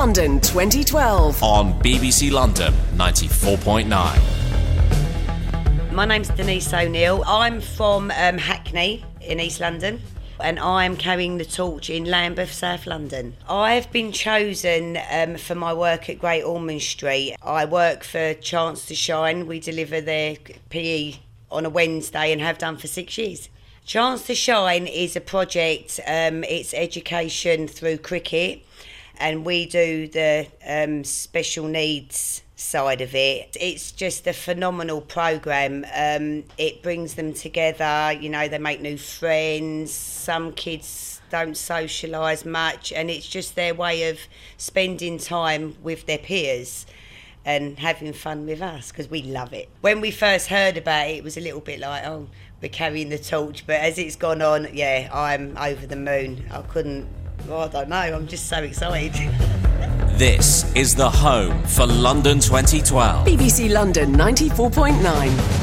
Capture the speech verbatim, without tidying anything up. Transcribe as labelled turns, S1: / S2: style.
S1: London twenty twelve
S2: on B B C London ninety-four point nine.
S3: My name's Denise O'Neill. I'm from um, Hackney in East London, and I'm carrying the torch in Lambeth, South London. I've been chosen um, for my work at Great Ormond Street. I work for Chance to Shine. We deliver their P E on a Wednesday and have done for six years. Chance to Shine is a project, um, it's education through cricket, and we do the um, special needs side of it. It's just a phenomenal programme. Um, it brings them together, you know, they make new friends. Some kids don't socialise much, and it's just their way of spending time with their peers and having fun with us, because we love it. When we first heard about it, it was a little bit like, oh, we're carrying the torch, but as it's gone on, yeah, I'm over the moon. I couldn't, well, I don't know, I'm just so excited.
S2: This is the home for London twenty twelve.
S1: B B C London ninety-four point nine.